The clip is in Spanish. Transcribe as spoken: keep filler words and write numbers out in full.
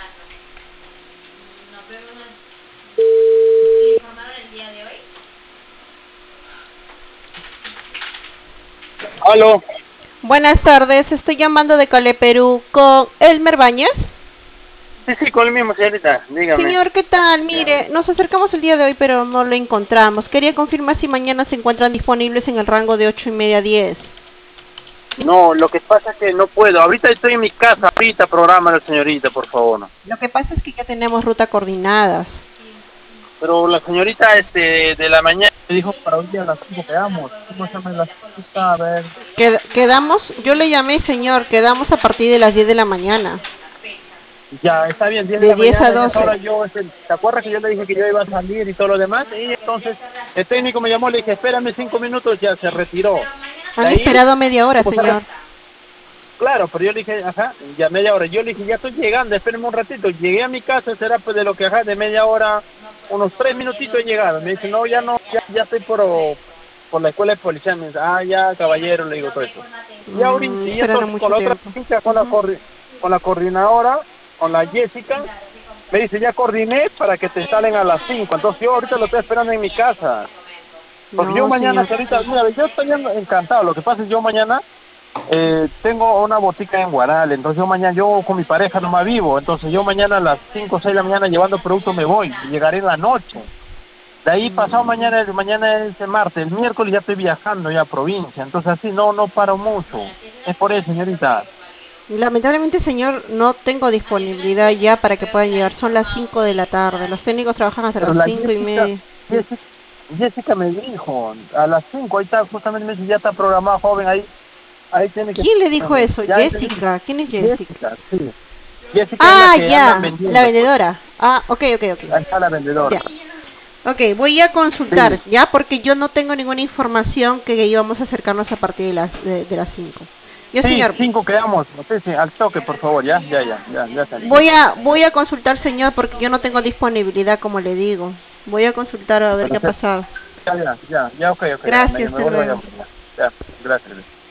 Aló. Buenas tardes, estoy llamando de Cale Perú con Elmer Bañez. Sí, sí, con el mismo, señorita, dígame. Señor, ¿qué tal? Mire, nos acercamos el día de hoy, pero no lo encontramos. Quería confirmar si mañana se encuentran disponibles en el rango de ocho y media a diez. No, lo que pasa es que no puedo. Ahorita estoy en mi casa, ahorita programa la señorita, por favor. Lo que pasa es que ya tenemos ruta coordinadas. Pero la señorita este de la mañana me dijo para hoy día a las cinco quedamos. ¿Cómo se llama la cita? A ver. Qued- quedamos, yo le llamé, señor, quedamos a partir de las diez de la mañana. Ya, está bien, diez de De la diez a mañana, y hasta doce. ahora yo, este, ¿te acuerdas que yo le dije que yo iba a salir y todo lo demás? Y entonces el técnico me llamó, le dije, espérame cinco minutos, ya se retiró. De Han ahí, esperado media hora, pues, ahora- señor. claro, pero yo le dije, ajá, ya media hora. Yo le dije, ya estoy llegando, espérenme un ratito. Llegué a mi casa, será pues de lo que, ajá, de media hora, unos tres minutitos he llegado. Me dice, no, ya no, ya, ya estoy por, oh, por la escuela de policía. Me dice, ah, ya, caballero, le digo todo eso. Y ahorita, Mm, y esperaron entonces con mucho la otra tiempo. chica, con la, Ujú. coordi- con la coordinadora, con la Jessica, me dice, ya coordiné para que te salen a las cinco. Entonces yo ahorita lo estoy esperando en mi casa. Porque yo No, mañana, señor. ahorita, mira, yo estoy encantado. Lo que pasa es que yo mañana eh, tengo una botica en Guaral, entonces yo mañana, yo con mi pareja nomás vivo, entonces yo mañana a las cinco o seis de la mañana llevando productos me voy, y llegaré en la noche. De ahí pasado Mm. mañana, mañana es el martes, el miércoles ya estoy viajando ya a provincia, entonces así no, no paro mucho. Es por eso, señorita. Lamentablemente, señor, no tengo disponibilidad ya para que puedan llegar. Son las cinco de la tarde. Los técnicos trabajan hasta Pero las la cinco y Jessica, media. Jessica, Jessica me dijo, a las cinco ahí está, justamente me dice, ya está programado, joven, ahí, ahí tiene que ¿Quién le dijo estar. eso? Ya entendí. Jessica. ¿Quién es Jessica? Jessica, sí. Jessica es la Ah, que andan ya. La vendiendo, pues. vendedora. Ah, ok, ok, ok. Ahí está la vendedora. Ya. Ok, voy a consultar, Sí. ya, porque yo no tengo ninguna información que íbamos a acercarnos a partir de las de, de las cinco. Ya, Sí, señor, cinco quedamos. Sí, sí, al toque, por favor, ya, ya, ya, ya, ya salí. voy a voy a consultar, señor, porque yo no tengo disponibilidad, como le digo. Voy a consultar a ver qué Pero ha sí, pasado. ya, ya, ya, ya, ok, ok, ya, me, Gracias, me hasta vuelvo a luego. llamar, ya, ya, gracias.